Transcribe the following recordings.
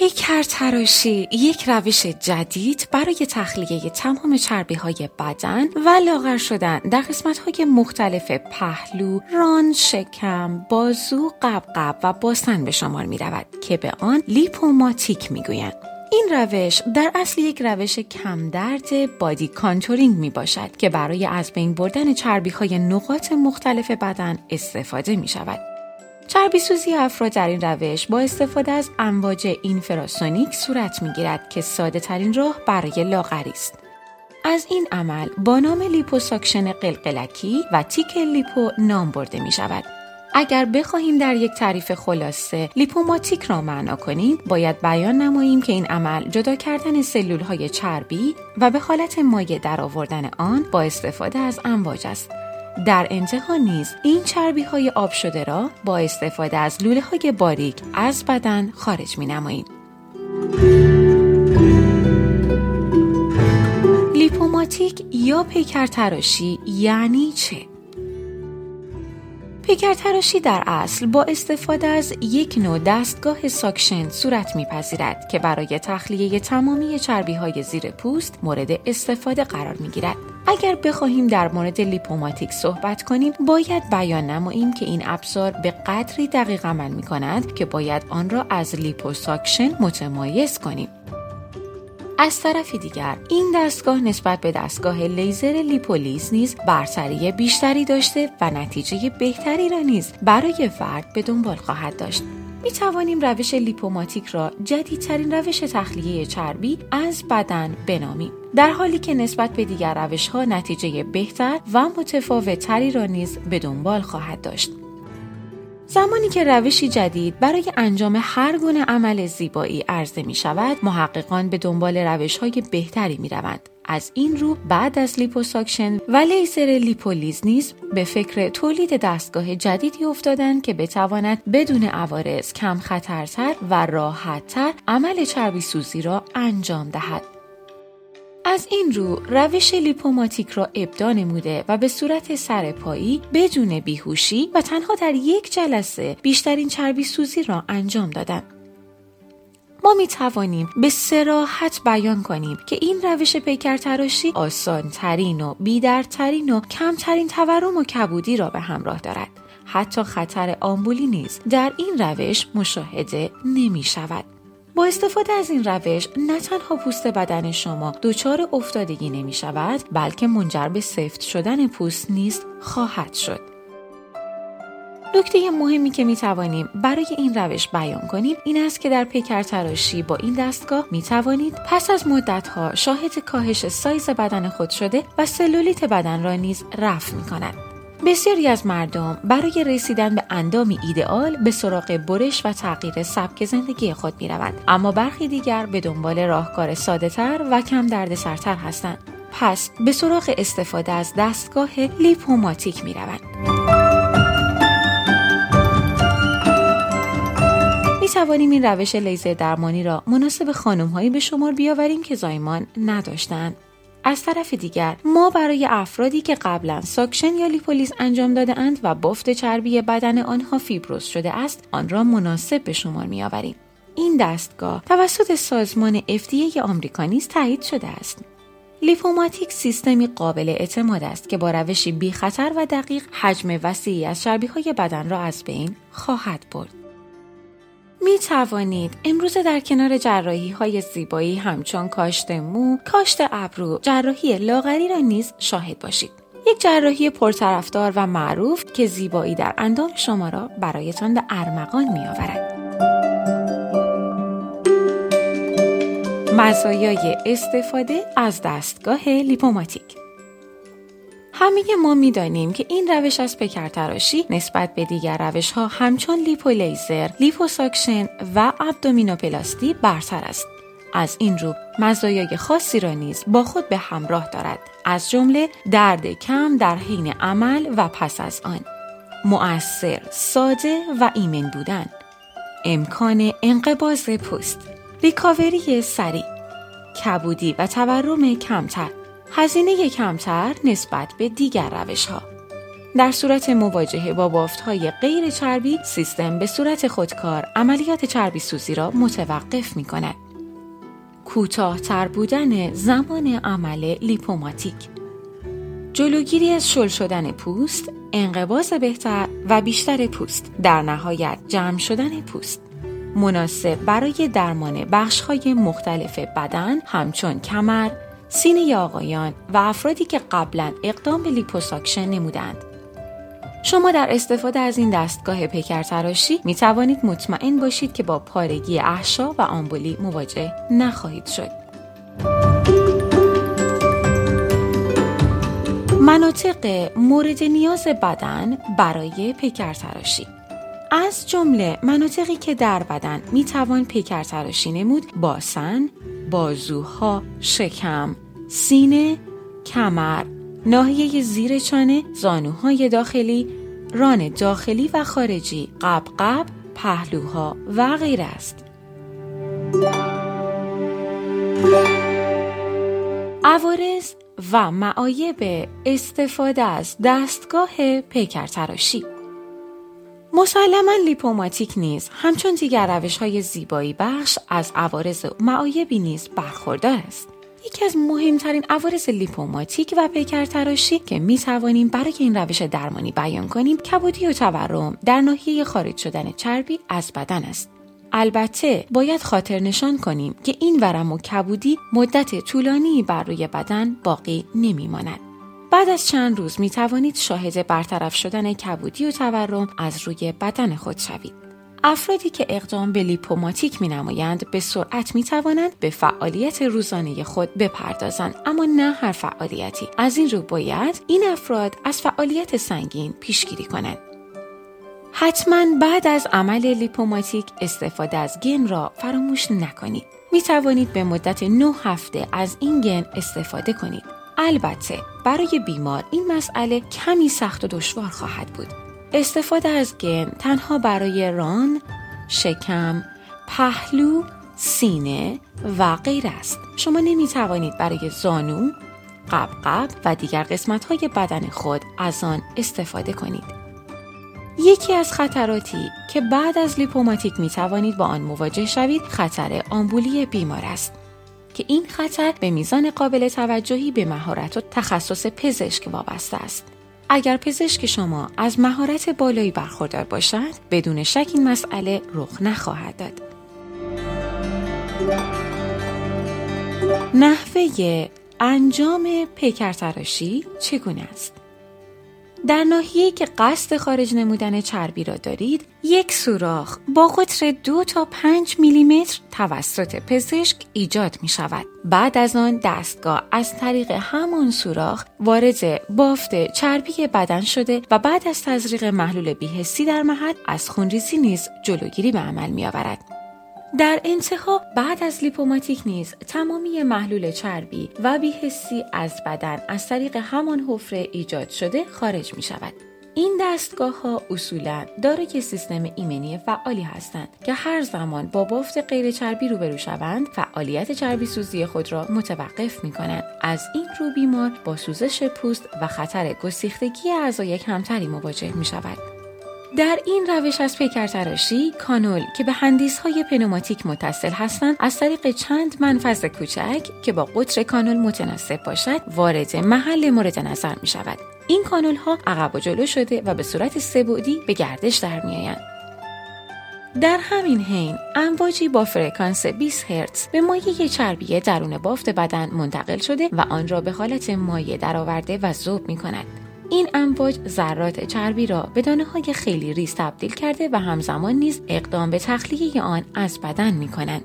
پیکرتراشی یک روش جدید برای تخلیه تمام چربی‌های بدن و لاغر شدن در قسمت‌های مختلف پهلو، ران، شکم، بازو، قبقب و باسن به شمار می‌رود که به آن لیپوماتیک می‌گویند. این روش در اصل یک روش کم درد بادی کانتورینگ می باشد که برای از بین بردن چربی‌های نقاط مختلف بدن استفاده می شود. چربی سوزی افراد در این روش با استفاده از امواج اینفراسونیک صورت می گیرد که ساده ترین راه برای لاغری است. از این عمل با نام لیپوساکشن قلقلکی و تیک لیپو نام برده می شود. اگر بخواهیم در یک تعریف خلاصه لیپوماتیک را معنا کنیم، باید بیان نماییم که این عمل جدا کردن سلول‌های چربی و به حالت مایع درآوردن آن با استفاده از امواج است. در انتها نیز این چربی‌های آب شده را با استفاده از لوله‌های باریک از بدن خارج می‌نماییم. لیپوماتیک یا پیکرتراشی یعنی چه؟ پیکرتراشی در اصل با استفاده از یک نوع دستگاه ساکشن صورت می‌پذیرد که برای تخلیه تمامی چربی‌های زیر پوست مورد استفاده قرار می‌گیرد. اگر بخواهیم در مورد لیپوماتیک صحبت کنیم، باید بیان نماییم که این ابزار به قدری دقیق عمل می‌کند که باید آن را از لیپوساکشن متمایز کنیم. از طرف دیگر این دستگاه نسبت به دستگاه لیزر لیپولیز نیز برتری بیشتری داشته و نتیجه بهتری را نیز برای فرد به دنبال خواهد داشت. می توانیم روش لیپوماتیک را جدیدترین روش تخلیه چربی از بدن بنامیم، در حالی که نسبت به دیگر روش‌ها نتیجه بهتر و متفاوت‌تری را نیز به دنبال خواهد داشت. زمانی که روشی جدید برای انجام هر گونه عمل زیبایی عرضه می شود، محققان به دنبال روش‌های بهتری می روند. از این رو بعد از لیپوساکشن و لیزر لیپولیز نیز به فکر تولید دستگاه جدیدی افتادند که بتواند بدون عوارض کم خطرتر و راحت‌تر عمل چربی سوزی را انجام دهد. از این رو روش لیپوماتیک را ابداع نموده و به صورت سرپایی بدون بیهوشی و تنها در یک جلسه بیشترین چربی سوزی را انجام دادند. ما می توانیم به صراحت بیان کنیم که این روش پیکرتراشی آسان‌ترین و بی‌دردترین و کمترین تورم و کبودی را به همراه دارد. حتی خطر آمبولی نیز در این روش مشاهده نمی شود. با استفاده از این روش نه تنها پوست بدن شما دچار افتادگی نمی شود، بلکه منجر به سفت شدن پوست نیز خواهد شد. نکته مهمی که می توانیم برای این روش بیان کنیم این است که در پیکرتراشی با این دستگاه می توانید پس از مدت‌ها شاهد کاهش سایز بدن خود شده و سلولیت بدن را نیز رفع می کند. بسیاری از مردم برای رسیدن به اندامی ایدئال به سراغ برش و تغییر سبک زندگی خود می روند، اما برخی دیگر به دنبال راهکار ساده‌تر و کم دردسرتر هستند. پس به سراغ استفاده از دستگاه لیپوماتیک می روند. می توانیم این روش لیزر درمانی را مناسب خانم‌هایی به شمار بیاوریم که زایمان نداشتند. از طرف دیگر ما برای افرادی که قبلا ساکشن یا لیپولیز انجام داده اند و بافت چربی بدن آنها فیبروز شده است، آن را مناسب به شمار می آوریم. این دستگاه توسط سازمان FDA آمریکا نیز تایید شده است. لیپوماتیک سیستمی قابل اعتماد است که با روشی بی خطر و دقیق حجم وسیعی از چربی‌های بدن را از بین خواهد برد. می توانید امروز در کنار جراحی‌های زیبایی همچون کاشت مو، کاشت ابرو، جراحی لاغری را نیز شاهد باشید. یک جراحی پرطرفدار و معروف که زیبایی در اندام شما را برایتان به ارمغان می آورد. مزایای استفاده از دستگاه لیپوماتیک. همه ما می‌دانیم که این روش از پیکرتراشی نسبت به دیگر روش‌ها همچون لیپولیزر، لیپوساکشن و ابدومینوپلاستی برتر است. از این رو مزایای خاصی را نیز با خود به همراه دارد، از جمله درد کم در حین عمل و پس از آن، مؤثر، ساده و ایمن بودن، امکان انقباض پوست، ریکاوری سریع، کبودی و تورم کمتر، هزینه کمتر نسبت به دیگر روش‌ها. در صورت مواجهه با بافت‌های غیر چربی، سیستم به صورت خودکار عملیات چربی سوزی را متوقف می‌کند. کوتاه‌تر بودن زمان عمل لیپوماتیک، جلوگیری از شل شدن پوست، انقباض بهتر و بیشتر پوست، در نهایت جمع شدن پوست، مناسب برای درمان بخش‌های مختلف بدن همچون کمر، سینه آقایان و افرادی که قبلاً اقدام به لیپوساکشن نمودند. شما در استفاده از این دستگاه پیکرتراشی می توانید مطمئن باشید که با پارگی احشا و آمبولی مواجه نخواهید شد. مناطق مورد نیاز بدن برای پیکرتراشی، از جمله مناطقی که در بدن می توان پیکرتراشی نمود: باسن، بازوها، شکم، سینه، کمر، ناحیه زیر چانه، زانوهای داخلی، ران داخلی و خارجی، قبقب، پهلوها و غیره است. عوارض و معایب استفاده از دستگاه پیکرتراشی. مسلماً لیپوماتیک نیز همچون دیگر روش‌های زیبایی بخش از عوارض و معایبی نیز برخوردار است. یکی از مهمترین عوارض لیپوماتیک و پیکرتراشی که می توانیم برای این روش درمانی بیان کنیم، کبودی و تورم در ناحیه خارج شدن چربی از بدن است. البته باید خاطر نشان کنیم که این ورم و کبودی مدت طولانی بر روی بدن باقی نمی ماند. بعد از چند روز می توانید شاهد برطرف شدن کبودی و تورم از روی بدن خود شوید. افرادی که اقدام به لیپوماتیک می نمایند به سرعت می توانند به فعالیت روزانه خود بپردازند، اما نه هر فعالیتی. از این رو باید این افراد از فعالیت سنگین پیشگیری کنند. حتما بعد از عمل لیپوماتیک استفاده از گن را فراموش نکنید. می توانید به مدت 9 هفته از این گن استفاده کنید. البته برای بیمار این مسئله کمی سخت و دشوار خواهد بود. استفاده از گن تنها برای ران، شکم، پهلو، سینه و غیره است. شما نمی توانید برای زانو، قبقب و دیگر قسمت‌های بدن خود از آن استفاده کنید. یکی از خطراتی که بعد از لیپوماتیک می توانید با آن مواجه شوید، خطر آمبولی بیمار است که این خطر به میزان قابل توجهی به مهارت و تخصص پزشک وابسته است. اگر پزشک شما از مهارت بالایی برخوردار باشد، بدون شک این مسئله رخ نخواهد داد. نحوه انجام پیکرتراشی چگونه است؟ در ناحیه‌ای که قصد خارج نمودن چربی را دارید، یک سوراخ با قطر 2 تا 5 میلیمتر توسط پزشک ایجاد می شود. بعد از آن دستگاه از طریق همان سوراخ وارد بافت چربی بدن شده و بعد از تزریق محلول بی‌حسی در محل از خونریزی نیز جلوگیری به عمل می آورد. در انتها بعد از لیپوماتیک نیز تمامی محلول چربی و بی‌حسی از بدن از طریق همان حفره ایجاد شده خارج می شود. این دستگاه ها اصولاً دارای سیستم ایمنی فعالی هستند که هر زمان با بافت غیر چربی روبرو شوند، فعالیت چربی سوزی خود را متوقف می کنند. از این رو بیمار با سوزش پوست و خطر گسیختگی اعضای کمتری مواجه می شود. در این روش از پیکرتراشی، کانول که به هندیس‌های پنوماتیک متصل هستند از طریق چند منفذ کوچک که با قطر کانول متناسب باشد وارد محل مورد نظر می شود. این کانول ها عقب و جلو شده و به صورت سه‌بعدی به گردش در می آیند. در همین حین امواجی با فرکانس 20 هرتز به مایع چربی درون بافت بدن منتقل شده و آن را به حالت مایع درآورده و ذوب می کند. این امواج ذرات چربی را به دانه‌های خیلی ریز تبدیل کرده و همزمان نیز اقدام به تخلیه آن از بدن می کنند.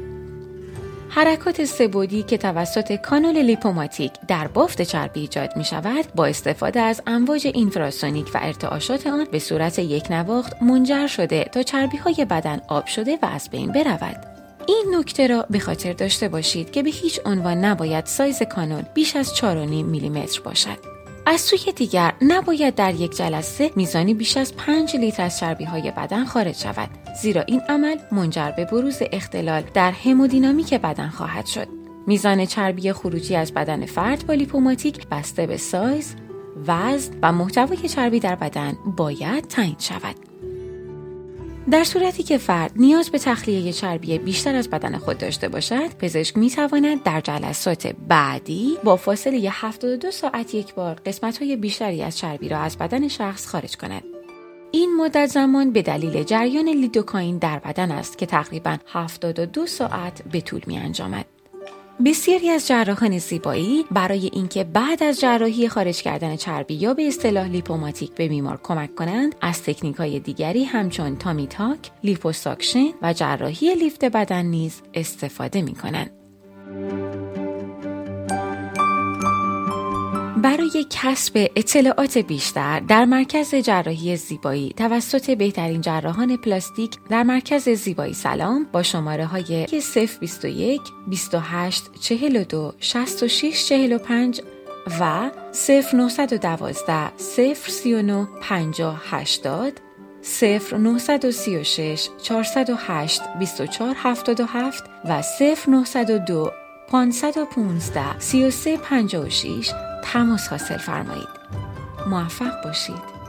حرکات سه‌بعدی که توسط کانال لیپوماتیک در بافت چربی ایجاد می شود، با استفاده از امواج اینفراسونیک و ارتعاشات آن به صورت یک نواخت منجر شده تا چربی‌های بدن آب شده و از بین برود. این نکته را به خاطر داشته باشید که به هیچ عنوان نباید سایز کانال بیش از 4.5 میلیمتر باشد. از سوی دیگر نباید در یک جلسه میزانی بیش از 5 لیتر از چربی‌های بدن خارج شود، زیرا این عمل منجر به بروز اختلال در همودینامیک بدن خواهد شد. میزان چربی خروجی از بدن فرد با لیپوماتیک بسته به سایز، وزن و محتوای چربی در بدن باید تعیین شود. در صورتی که فرد نیاز به تخلیه چربی بیشتر از بدن خود داشته باشد، پزشک می‌تواند در جلسات بعدی با فاصله 72 ساعت یک بار قسمت‌های بیشتری از چربی را از بدن شخص خارج کند. این مدت زمان به دلیل جریان لیدوکائین در بدن است که تقریباً 72 ساعت به طول می‌انجامد. بسیاری از جراحان زیبایی برای اینکه بعد از جراحی خارج کردن چربی یا به اصطلاح لیپوماتیک به بیمار کمک کنند، از تکنیک‌های دیگری همچون تامی تاک، لیپوساکشن و جراحی لیفت بدن نیز استفاده می‌کنند. برای کسب اطلاعات بیشتر در مرکز جراحی زیبایی توسط بهترین جراحان پلاستیک در مرکز زیبایی سلام با شماره‌های 021 28 42 66 45 و 0912 039 50 80 0936 408 24 77 و 0902 515 33 56 تماس حاصل فرمایید. موفق باشید.